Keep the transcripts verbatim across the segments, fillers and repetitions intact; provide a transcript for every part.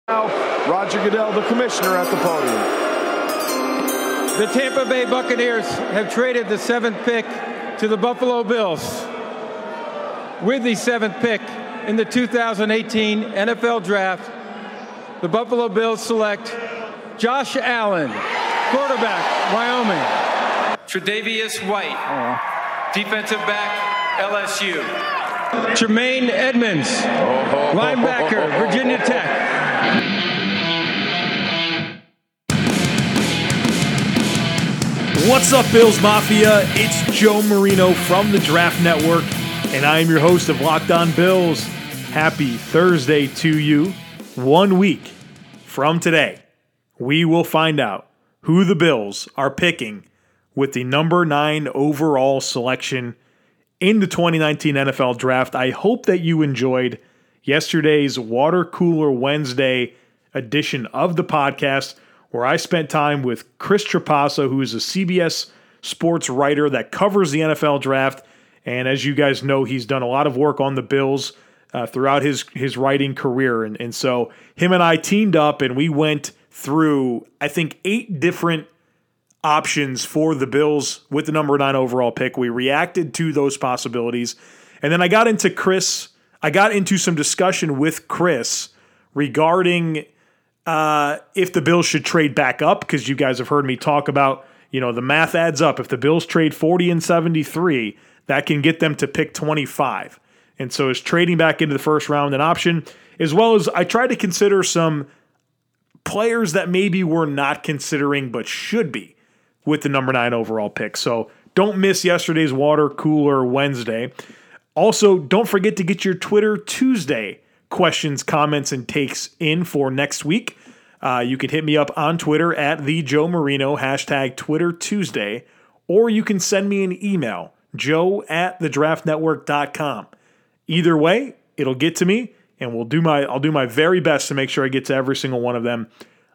Now, Roger Goodell, the commissioner, at the podium. The Tampa Bay Buccaneers have traded the seventh pick to the Buffalo Bills. With the seventh pick in the two thousand eighteen N F L Draft, the Buffalo Bills select Josh Allen, quarterback, Wyoming. Tre'Davious White, oh. defensive back, L S U. Tremaine Edmonds, oh. linebacker, Virginia Tech. What's up, Bills Mafia? It's Joe Marino from the Draft Network, and I am your host of Locked On Bills. Happy Thursday to you. One week from today, we will find out who the Bills are picking with the number nine overall selection in the twenty nineteen N F L Draft. I hope that you enjoyed yesterday's Water Cooler Wednesday edition of the podcast, where I spent time with Chris Trapasso, who is a C B S sports writer that covers the N F L Draft. And as you guys know, he's done a lot of work on the Bills uh, throughout his, his writing career. And, and so him and I teamed up and we went through, I think, eight different options for the Bills with the number nine overall pick. We reacted to those possibilities. And then I got into Chris, I got into some discussion with Chris regarding Uh, if the Bills should trade back up, because you guys have heard me talk about, you know, the math adds up. If the Bills trade forty and seventy-three, that can get them to pick twenty-five. And so is trading back into the first round an option? As well as I tried to consider some players that maybe we're not considering but should be with the number nine overall pick. So don't miss yesterday's Water Cooler Wednesday. Also, don't forget to get your Twitter Tuesday questions, comments, and takes in for next week. Uh, you can hit me up on Twitter at the Joe Marino, hashtag Twitter Tuesday, or you can send me an email, joe at the draft network dot com. Either way, it'll get to me, and we'll do my I'll do my very best to make sure I get to every single one of them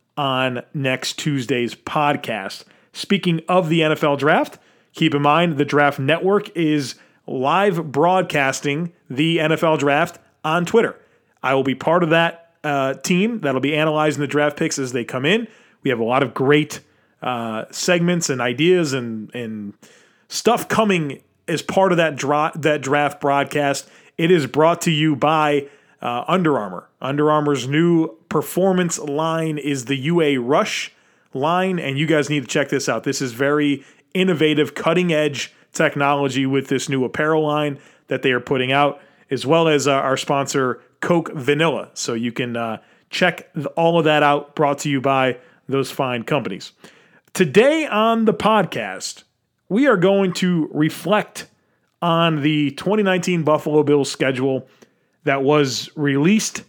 on next Tuesday's podcast. Speaking of the N F L Draft, keep in mind the Draft Network is live broadcasting the N F L Draft on Twitter. I will be part of that uh, team that'll be analyzing the draft picks as they come in. We have a lot of great uh, segments and ideas and and stuff coming as part of that dra- that draft broadcast. It is brought to you by uh, Under Armour. Under Armour's new performance line is the U A Rush line, and you guys need to check this out. This is very innovative, cutting-edge technology with this new apparel line that they are putting out, as well as uh, our sponsor, Coke Vanilla. So you can uh, check all of that out, brought to you by those fine companies. Today on the podcast, we are going to reflect on the twenty nineteen Buffalo Bills schedule that was released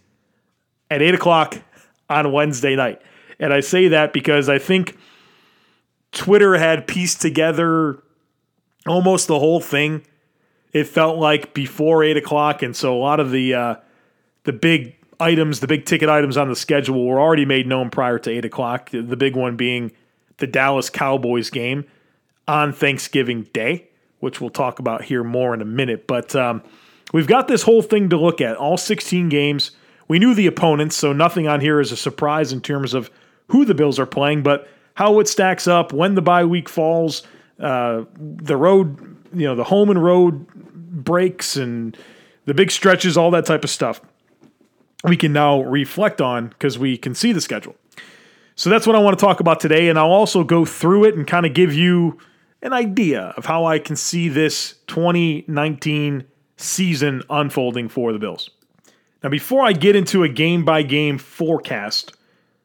at eight o'clock on Wednesday night. And I say that because I think Twitter had pieced together almost the whole thing. It felt like before eight o'clock, and so a lot of the uh, the big items, the big ticket items on the schedule were already made known prior to eight o'clock, the big one being the Dallas Cowboys game on Thanksgiving Day, which we'll talk about here more in a minute. But um, we've got this whole thing to look at, all sixteen games. We knew the opponents, so nothing on here is a surprise in terms of who the Bills are playing, but how it stacks up, when the bye week falls, uh, the road, you know, the home and road breaks and the big stretches, all that type of stuff we can now reflect on because we can see the schedule. So that's what I want to talk about today, and I'll also go through it and kind of give you an idea of how I can see this twenty nineteen season unfolding for the Bills. Now, before I get into a game-by-game forecast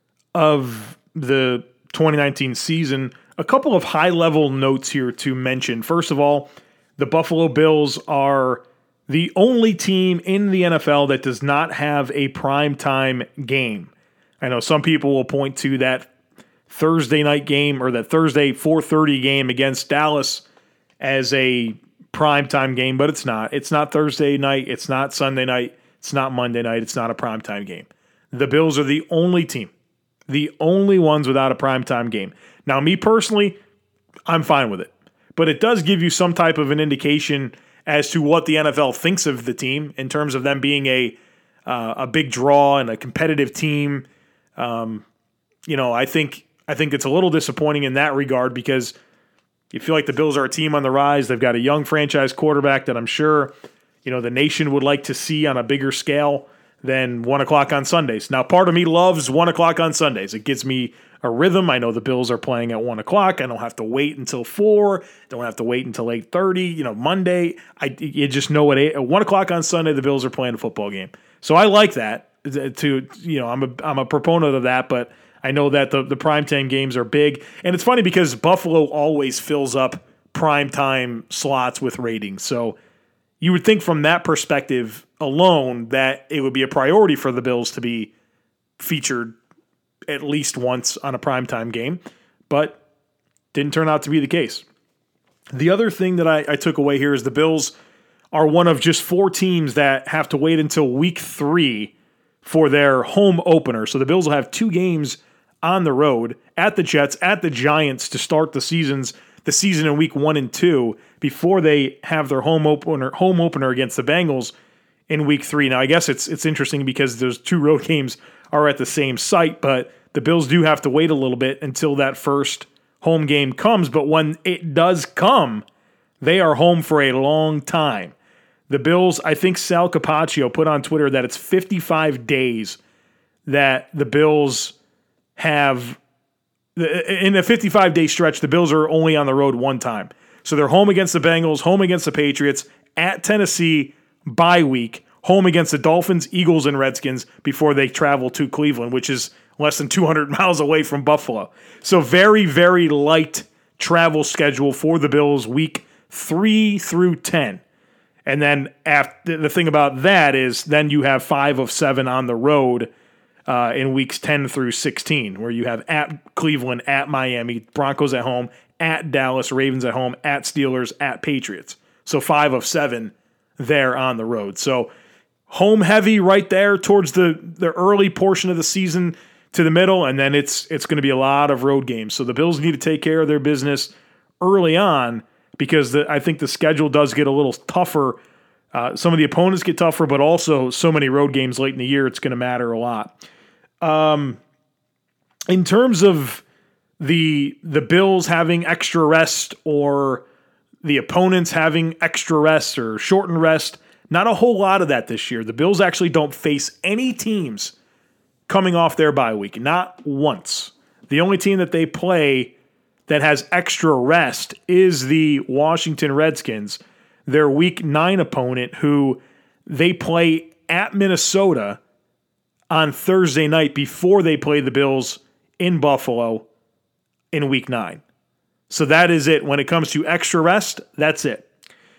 of the twenty nineteen season, a couple of high-level notes here to mention. First of all, the Buffalo Bills are the only team in the N F L that does not have a primetime game. I know some people will point to that Thursday night game or that Thursday four thirty game against Dallas as a primetime game, but it's not. It's not Thursday night. It's not Sunday night. It's not Monday night. It's not a primetime game. The Bills are the only team, the only ones without a primetime game. Now, me personally, I'm fine with it, but it does give you some type of an indication as to what the N F L thinks of the team in terms of them being a uh, a big draw and a competitive team Um, you know, I think I think it's a little disappointing in that regard because you feel like the Bills are a team on the rise. They've got a young franchise quarterback that I'm sure, you know, the nation would like to see on a bigger scale than one o'clock on Sundays. Now, part of me loves one o'clock on Sundays. It gives me a rhythm. I know the Bills are playing at one o'clock. I don't have to wait until four. Don't have to wait until eight thirty. You know, Monday, I you just know at, eight, at one o'clock on Sunday, the Bills are playing a football game. So I like that. To you know, I'm a I'm a proponent of that, but I know that the, the primetime games are big. And it's funny because Buffalo always fills up primetime slots with ratings. So you would think from that perspective alone that it would be a priority for the Bills to be featured at least once on a primetime game, but didn't turn out to be the case. The other thing that I, I took away here is the Bills are one of just four teams that have to wait until week three for their home opener. So the Bills will have two games on the road at the Jets, at the Giants to start the seasons, the season in week one and two before they have their home opener home opener against the Bengals in week three. Now, I guess it's it's interesting because those two road games are at the same site, but the Bills do have to wait a little bit until that first home game comes. But when it does come, they are home for a long time. The Bills, I think Sal Capaccio put on Twitter that it's fifty-five days that the Bills have. In a fifty-five day stretch, the Bills are only on the road one time. So they're home against the Bengals, home against the Patriots, at Tennessee, bye week, home against the Dolphins, Eagles, and Redskins before they travel to Cleveland, which is less than two hundred miles away from Buffalo. So very, very light travel schedule for the Bills week three through ten. And then after, the thing about that is then you have five of seven on the road uh, in weeks ten through sixteen, where you have at Cleveland, at Miami, Broncos at home, at Dallas, Ravens at home, at Steelers, at Patriots. So five of seven there on the road. So home heavy right there towards the, the early portion of the season to the middle, and then it's it's going to be a lot of road games. So the Bills need to take care of their business early on because the, I think the schedule does get a little tougher. Uh, some of the opponents get tougher, but also so many road games late in the year, it's going to matter a lot. Um, in terms of the the Bills having extra rest or the opponents having extra rest or shortened rest, not a whole lot of that this year. The Bills actually don't face any teams coming off their bye week, not once. The only team that they play that has extra rest is the Washington Redskins, their week nine opponent, who they play at Minnesota on Thursday night before they play the Bills in Buffalo in week nine. So that is it. When it comes to extra rest, that's it.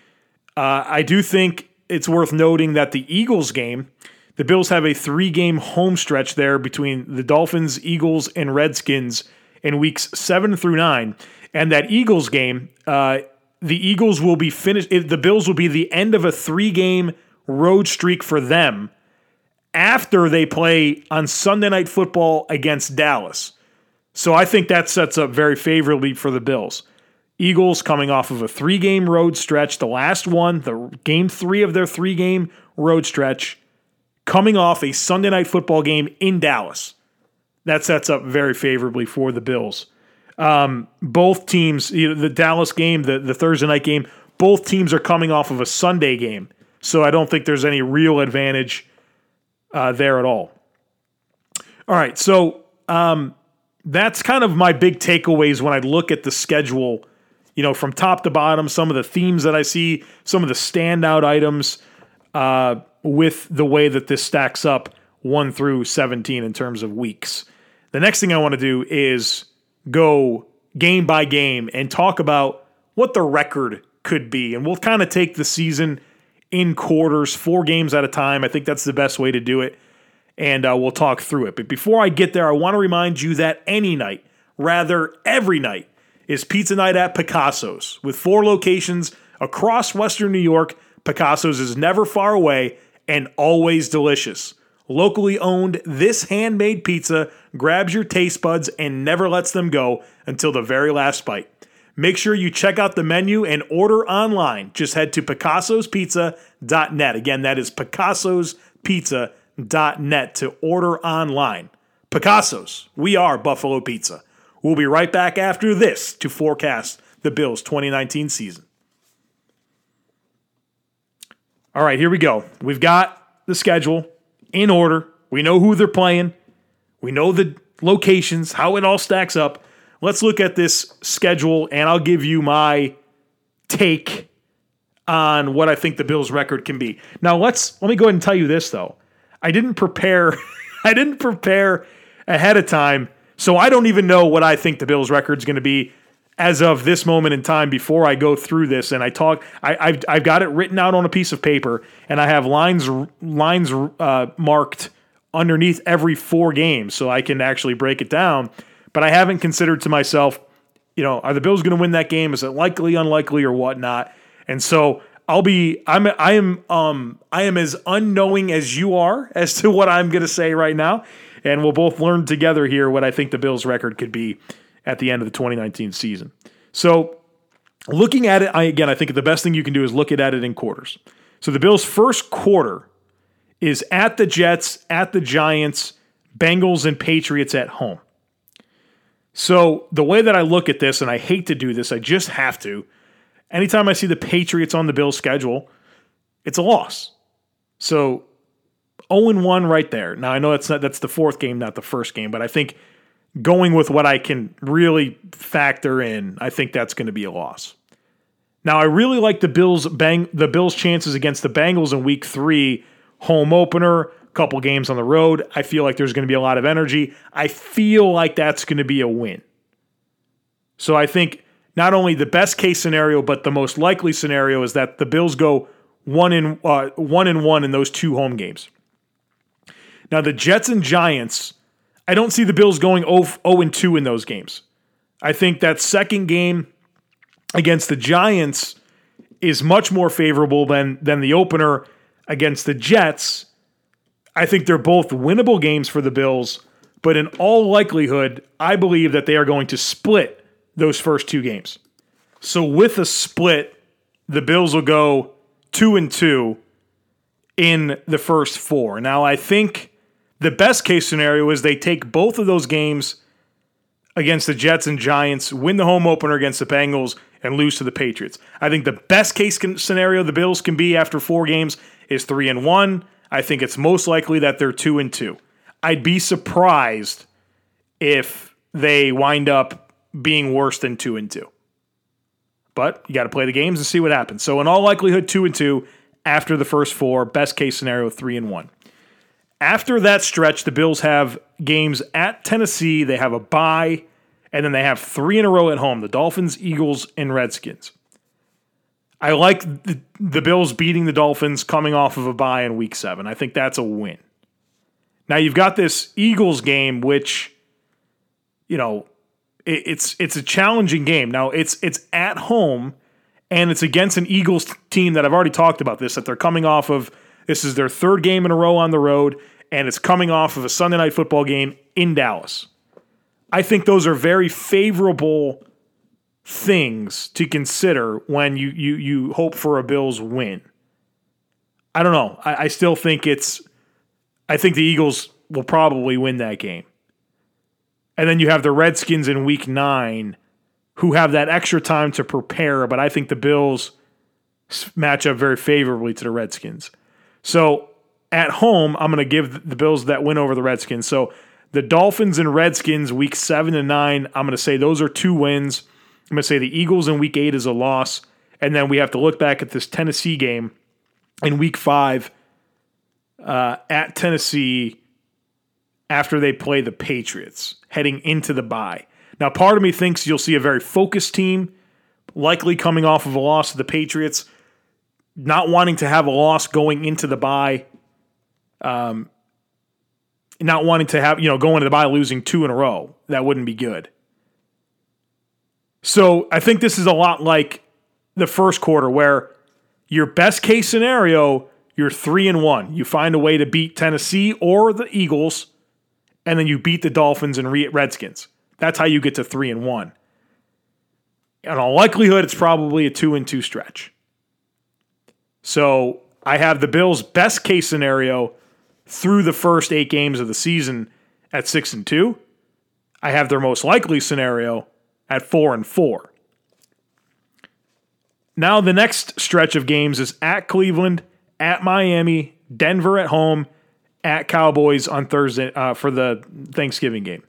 Uh, I do think it's worth noting that the Eagles game, the Bills have a three-game home stretch there between the Dolphins, Eagles, and Redskins in weeks seven through nine. And that Eagles game, uh, the Eagles will be finished. The Bills will be the end of a three-game road streak for them after they play on Sunday Night Football against Dallas. So I think that sets up very favorably for the Bills. Eagles coming off of a three-game road stretch, the last one, the game three of their three-game road stretch, coming off a Sunday Night Football game in Dallas. That sets up very favorably for the Bills. Um, both teams, you know, the Dallas game, the, the Thursday night game, both teams are coming off of a Sunday game. So I don't think there's any real advantage uh, there at all. All right, so um, that's kind of my big takeaways when I look at the schedule, you know, from top to bottom, some of the themes that I see, some of the standout items uh, with the way that this stacks up one through seventeen in terms of weeks. The next thing I want to do is go game by game and talk about what the record could be. And we'll kind of take the season in quarters, four games at a time. I think that's the best way to do it. And uh, we'll talk through it. But before I get there, I want to remind you that any night, rather every night, is Pizza Night at Picasso's. With four locations across Western New York, Picasso's is never far away and always delicious. Locally owned, this handmade pizza grabs your taste buds and never lets them go until the very last bite. Make sure you check out the menu and order online. Just head to picassos pizza dot net. Again, that is picassos pizza dot net to order online. Picasso's, we are Buffalo Pizza. We'll be right back after this to forecast the Bills' twenty nineteen season. All right, here we go. We've got the schedule in order. We know who they're playing. We know the locations, how it all stacks up. Let's look at this schedule, and I'll give you my take on what I think the Bills' record can be. Now, let's let me go ahead and tell you this, though. I didn't prepare. I didn't prepare ahead of time, so I don't even know what I think the Bills' record is going to be as of this moment in time before I go through this. And I talk, I, I've I've got it written out on a piece of paper, and I have lines lines uh, marked underneath every four games, so I can actually break it down. But I haven't considered to myself, you know, are the Bills going to win that game? Is it likely, unlikely, or whatnot? And so I'll be, I'm, I am, um, I am as unknowing as you are as to what I'm going to say right now, and we'll both learn together here what I think the Bills' record could be at the end of the twenty nineteen season. So looking at it, I, again, I think the best thing you can do is look at it in quarters. So the Bills' first quarter is at the Jets, at the Giants, Bengals, and Patriots at home. So the way that I look at this, and I hate to do this, I just have to, anytime I see the Patriots on the Bills' schedule, it's a loss. So oh and one right there. Now, I know that's not, that's the fourth game, not the first game, but I think going with what I can really factor in, I think that's going to be a loss. Now, I really like the Bills' bang the Bills' chances against the Bengals in week three, home opener, couple games on the road. I feel like there's going to be a lot of energy. I feel like that's going to be a win. So I think not only the best case scenario, but the most likely scenario is that the Bills go one in uh, one and one in those two home games. Now the Jets and Giants, I don't see the Bills going oh and two in those games. I think that second game against the Giants is much more favorable than than the opener against the Jets. I think they're both winnable games for the Bills, but in all likelihood, I believe that they are going to split those first two games. So with a split, the Bills will go two and two in the first four. Now, I think the best case scenario is they take both of those games against the Jets and Giants, win the home opener against the Bengals, and lose to the Patriots. I think the best case scenario the Bills can be after four games is three and one. I think it's most likely that they're two and two. I'd be surprised if they wind up being worse than two and two. But you got to play the games and see what happens. So in all likelihood, two and two after the first four. Best case scenario, three and one. After that stretch, the Bills have games at Tennessee. They have a bye, and then they have three in a row at home: the Dolphins, Eagles, and Redskins. I like the, the Bills beating the Dolphins coming off of a bye in week seven. I think that's a win. Now you've got this Eagles game, which, you know, it, it's it's a challenging game. Now it's it's at home, and it's against an Eagles team that I've already talked about this, that they're coming off of. This is their third game in a row on the road, and it's coming off of a Sunday night football game in Dallas. I think those are very favorable things to consider when you you you hope for a Bills win. I don't know. I, I still think it's I think the Eagles will probably win that game. And then you have the Redskins in week nine who have that extra time to prepare, but I think the Bills match up very favorably to the Redskins. So at home, I'm going to give the Bills that win over the Redskins. So the Dolphins and Redskins week seven and nine, I'm going to say those are two wins. I'm going to say the Eagles in week eight is a loss. And then we have to look back at this Tennessee game in week five uh, at Tennessee after they play the Patriots heading into the bye. Now, part of me thinks you'll see a very focused team, likely coming off of a loss to the Patriots, not wanting to have a loss going into the bye, um, not wanting to have, you know, going into the bye losing two in a row. That wouldn't be good. So I think this is a lot like the first quarter where your best case scenario, you're three and one. You find a way to beat Tennessee or the Eagles, and then you beat the Dolphins and Redskins. That's how you get to three and one. In all likelihood, it's probably a two and two stretch. So I have the Bills' best case scenario through the first eight games of the season at six and two. I have their most likely scenario at four and four. Now the next stretch of games is at Cleveland, at Miami, Denver at home, at Cowboys on Thursday uh, for the Thanksgiving game.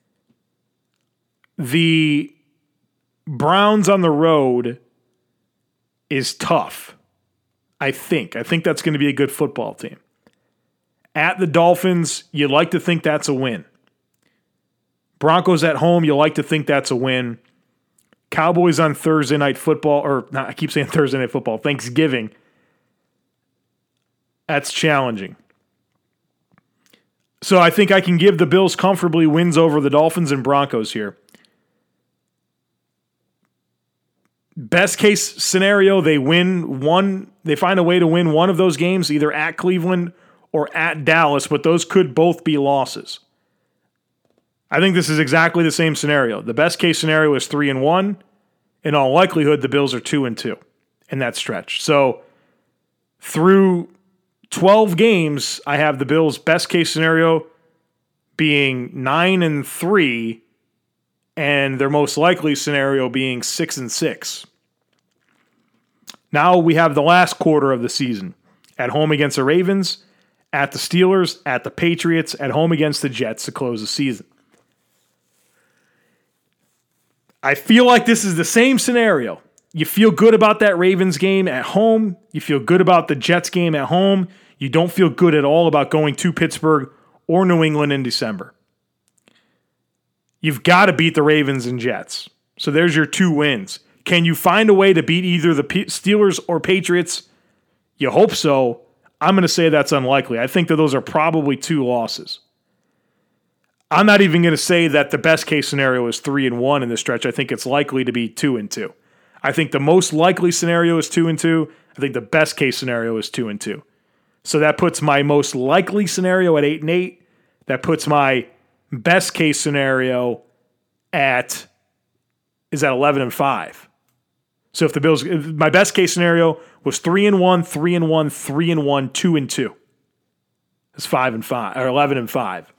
The Browns on the road is tough, I think. I think that's going to be a good football team. At the Dolphins, you'd like to think that's a win. Broncos at home, you like to think that's a win. Cowboys on Thursday Night Football, or not, I keep saying Thursday Night Football, Thanksgiving. That's challenging. So I think I can give the Bills comfortably wins over the Dolphins and Broncos here. Best case scenario, they win one, they find a way to win one of those games, either at Cleveland or at Dallas, but those could both be losses. I think this is exactly the same scenario. The best case scenario is three and one. In all likelihood, the Bills are two and two in that stretch. So through twelve games, I have the Bills' best case scenario being nine and three, and their most likely scenario being six and six. Now we have the last quarter of the season. At home against the Ravens, at the Steelers, at the Patriots, at home against the Jets to close the season. I feel like this is the same scenario. You feel good about that Ravens game at home. You feel good about the Jets game at home. You don't feel good at all about going to Pittsburgh or New England in December. You've got to beat the Ravens and Jets. So there's your two wins. Can you find a way to beat either the Steelers or Patriots? You hope so. I'm going to say that's unlikely. I think that those are probably two losses. I'm not even going to say that the best case scenario is three and one in this stretch. I think it's likely to be two and two. I think the most likely scenario is two and two. I think the best case scenario is two and two. So that puts my most likely scenario at eight and eight. That puts my best case scenario at is at eleven and five. So if the Bills, if my best case scenario was three and one, three and one, three and one, two and two. It's five and five or eleven and five.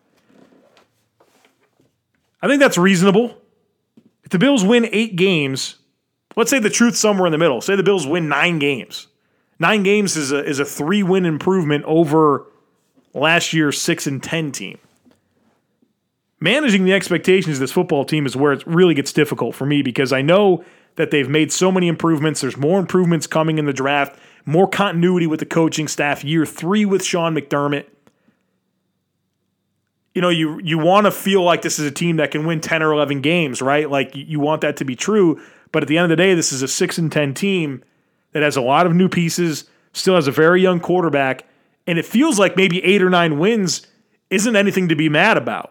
I think that's reasonable. If the Bills win eight games, let's say the truth's somewhere in the middle. Say the Bills win nine games. Nine games is a is a three-win improvement over last year's six and ten team. Managing the expectations of this football team is where it really gets difficult for me because I know that they've made so many improvements. There's more improvements coming in the draft, more continuity with the coaching staff. Year three with Sean McDermott. You know, you you want to feel like this is a team that can win ten or eleven games, right? Like you want that to be true. But at the end of the day, this is a six and ten team that has a lot of new pieces, still has a very young quarterback, and it feels like maybe eight or nine wins isn't anything to be mad about.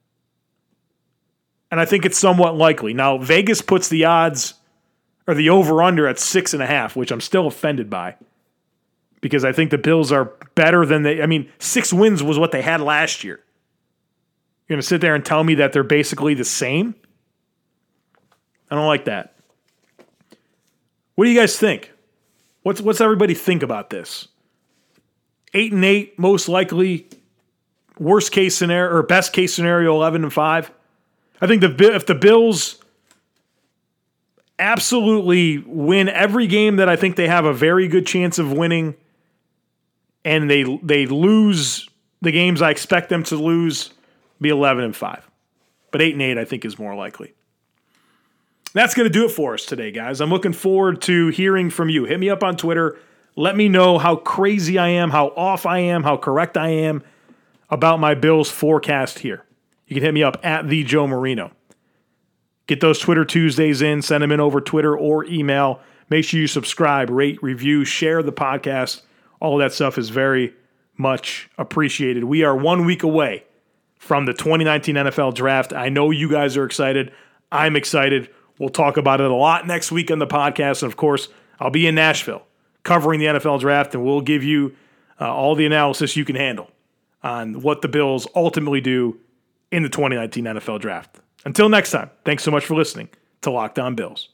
And I think it's somewhat likely. Now, Vegas puts the odds or the over-under at six and a half, which I'm still offended by because I think the Bills are better than they. I mean, six wins was what they had last year. You're going to sit there and tell me that they're basically the same? I don't like that. What do you guys think? What's what's everybody think about this? Eight and eight, most likely. Worst case scenario or best case scenario, eleven and five. I think the if the Bills absolutely win every game that I think they have a very good chance of winning, and they they lose the games I expect them to lose, be eleven and five. But eight and eight I think is more likely. That's going to do it for us today, guys. I'm looking forward to hearing from you. Hit me up on Twitter. Let me know how crazy I am, how off I am, how correct I am about my Bills forecast here. You can hit me up at the Joe Marino. Get those Twitter Tuesdays in. Send them in over Twitter or email. Make sure you subscribe, rate, review, share the podcast. All of that stuff is very much appreciated. We are one week away from the twenty nineteen N F L Draft. I know you guys are excited. I'm excited. We'll talk about it a lot next week on the podcast. And, of course, I'll be in Nashville covering the N F L Draft, and we'll give you uh, all the analysis you can handle on what the Bills ultimately do in the twenty nineteen N F L Draft. Until next time, thanks so much for listening to Locked On Bills.